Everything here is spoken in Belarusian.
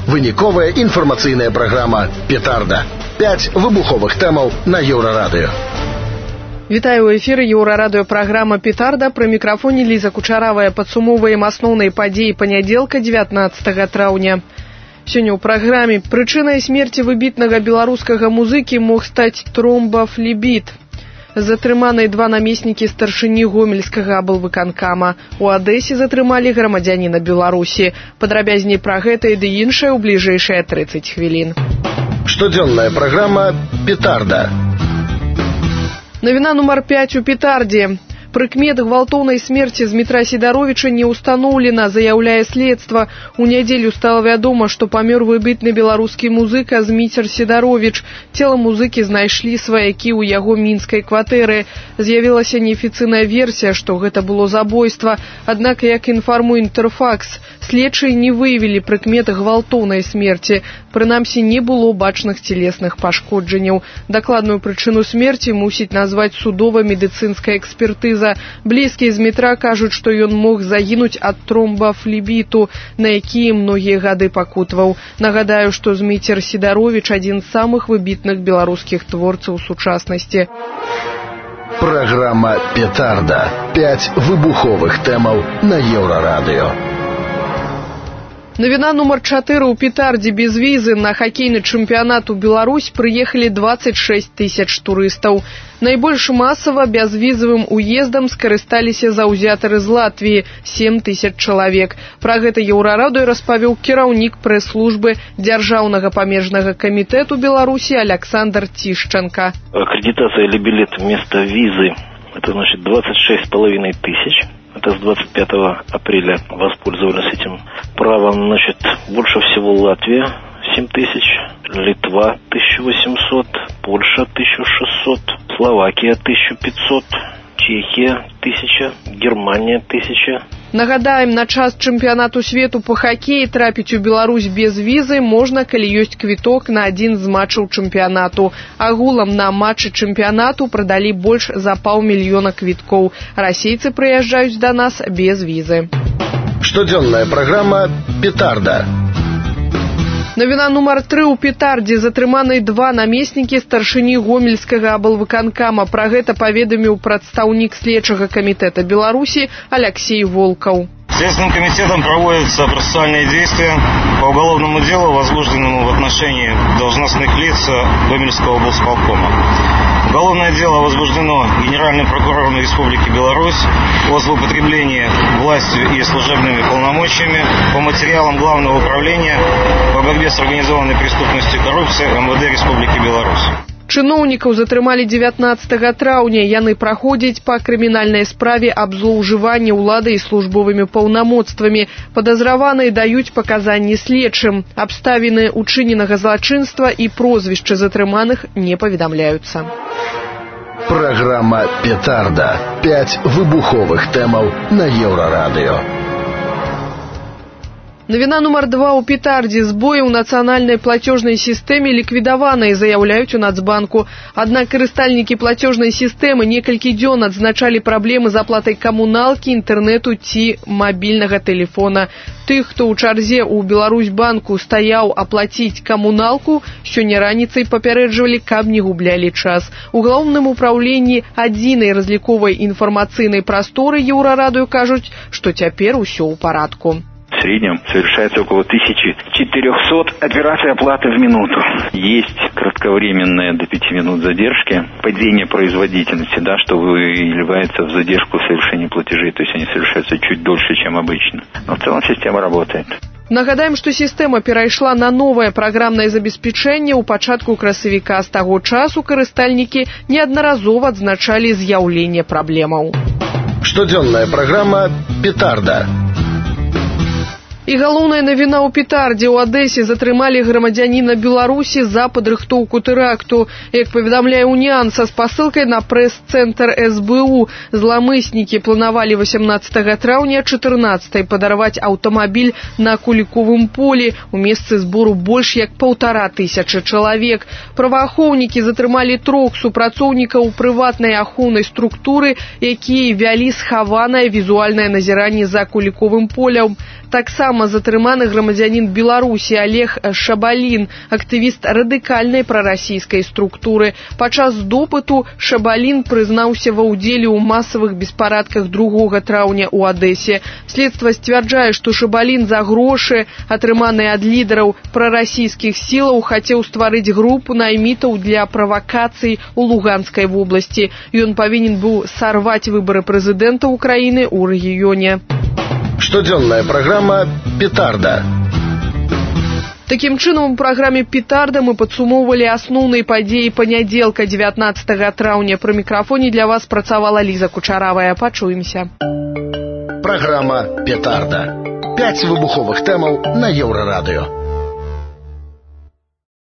Выніковая інфармацыйная праграма «Петарда». 5 выбуховых тэмаў на Еўрарадыё. Вітаю, у эфіры Еўрарадыё праграма «Петарда». Пры мікрафоне Ліза Кучаравая. Падсумоўваем асноўныя падзеі панядзелка 19 траўня. Сёння ў праграме прычынай смерці выбітнага беларускага музыкі мог стаць тромбафлебіт. Затрыманыя 2 намеснікі старшыні гомельскага аблвыканкама. У Адэсе затрымалі грамадзяніна Беларусі. Падрабязней пра гэта і ды іншае ў бліжэйшыя 30 хвілін. Штодзённая праграма «Петарда». Навіна нумар 5 у «Петардзе». Прыкмет гвалтоўнай смерці Змітра Сідаровіча не ўстаноўлена, заяўляе следства. У нядзелю стала вядома, што памёр выбітны беларускі музыка Зміцер Сідаровіч. Цела музыкі знайшлі сваякі ў яго мінскай кватэры. З'явілася неафіцыйная версія, што гэта было забойства. Аднак, як інфармуе Інтэрфакс, следчыя не выявілі прыкмет гвалтоўнай смерці. Прынамсі, не было бачных целесных пашкоджанняў. Дакладную прычыну смерці мусіць назваць судова-медыцынская экспертыза. Блізкія Змітра кажуць, што ён мог загінуць ад тромбафлебіту, на якія многія гады пакутваў. Нагадаю, што Зміцер Сідаровіч адзін з самых выбітных беларускіх творцаў сучаснасці. Праграма «Петарда». 5 выбуховых тэмаў на Еўрарадыё. Навіна нумар 4 у «Петардзе». Без візы на хакейны чэмпіянат у Беларусь прыехалі 26 тысяч турыстаў. Найбольш масава бязвізавым уездам скарысталіся заўзятары з Латвіі – 7 тысяч чалавек. Пра гэта Еўрарадыё распавёў кіраўнік прэс-службы Дзяржаўнага памежнага камітэту Беларусі Александр Тишченко. Аккредитация или билет вместо визы – это значит 26,5 тысяч. Это с 25 апреля воспользовались этим правом. Значит, больше всего Латвия 7 тысяч, Литва 1800, Польша 1600, Словакия 1500, Чехия 1000, Германия 1000. Нагадаем, на час чэмпіянату свету по хакеі трапіць у Беларусь без візы можна, калі ёсць квіток на адзін з матчаў чэмпіянату. Агулам на матчы чэмпіянату прадалі больш за 500 000 квіткоў. Расейцы прыязджаюць да нас без візы. Штодзённая праграма «Петарда». Навіна нумар 3 у «Петардзе». Затрыманыя 2 намеснікі старшыні гомельскага аблвыканкама. Пра гэта паведаміў прадстаўнік следчага камітэта Беларусі Алексей Волков. Следственным комитетом проводятся процессуальные действия по уголовному делу, возбужденному в отношении должностных лиц Гомельского облсполкома. Уголовное дело возбуждено Генеральным прокурором Республики Беларусь о злоупотреблении властью и служебными полномочиями по материалам Главного управления по борьбе с организованной преступностью и коррупцией МВД Республики Беларусь. Чыноўнікаў затрымалі 19 траўня. Яны праходзяць па крымінальнай справе аб злоўжыванні ўладай і службовымі паўнамоцтвамі. Падазраваныя даюць паказанні следчым. Абставіны учыненага злачынства і прозвішчы затрыманых не паведамляюцца. Праграма «Петарда». 5 выбуховых тэмаў на Еўрарадыё. Навіна нумар 2 у «Петардзе». Збоі ў нацыянальнай плацёжнай сістэме ліквідаваныя, заяўляюць у Нацбанку. Аднак карыстальнікі плацёжнай сістэмы некалькі дзён адзначалі праблемы з аплатай камуналкі, інтэрнэту ці мабільнага тэлефона. Тых, хто ў чарзе ў Беларусьбанку стаяў аплаціць камуналку, сёння раніцай папярэджвалі, каб не гублялі час. У галоўным управленні адзінай разліковай інфармацыйнай прасторы Еўрарадыё кажуць, што цяпер усё ў парадку. В среднем совершается около 1400 операций оплаты в минуту. Есть кратковременная до 5 минут задержки, падение производительности, да, что выливается в задержку совершения платежей, то есть они совершаются чуть дольше, чем обычно. Но в целом система работает. Нагадаем, што сістэма перайшла на новае праграмнае забеспячэнне ў пачатку красавіка. З таго часу карыстальнікі неаднаразова адзначалі з'яўленне праблемаў. Штодзённая праграма «Петарда». І галоўная навіна ў «Петардзе». У Адэсе затрымалі грамадзяніна Беларусі за падрыхтоўку тэракту. Як паведамляе «Уніан», са спасылкай на прэс-цэнтр СБУ зламыснікі планавалі 18 траўня 14 падарваць аўтамабіль на Куліковым полі у месцы збору больш як 1500 чалавек. Праваахоўнікі затрымалі 3 супрацоўнікаў прыватнай ахоўнай структуры, якія вялі схаванае візуальнае назіранне за Куліковым полем. Таксама Таксама затрыманы грамадзянін Беларусі Олег Шабалін, актывіст радыкальнай прарасійскай структуры. Падчас допыту Шабалін прызнаўся ва ўдзеле ў масавых беспарадках 2 траўня ў Адэсе. Следства сцвярджае, што Шабалін за грошы, атрыманыя ад лідараў прарасійскіх сілаў, хацеў стварыць групу наймітаў для правакацый у Луганскай вобласці. Ён павінен быў сарваць выбары прэзідэнта Украіны ў рэгіёне. Штодзённая праграма «Петарда». Такім чынам, у праграме «Петарда» мы падсумоўвалі асноўныя падзеі панядзелка 19 траўня. Пры мікрафоне для вас працавала Ліза Кучаравая. Пачуемся. Праграма «Петарда». 5 выбуховых тэмаў на Еўрарадыё.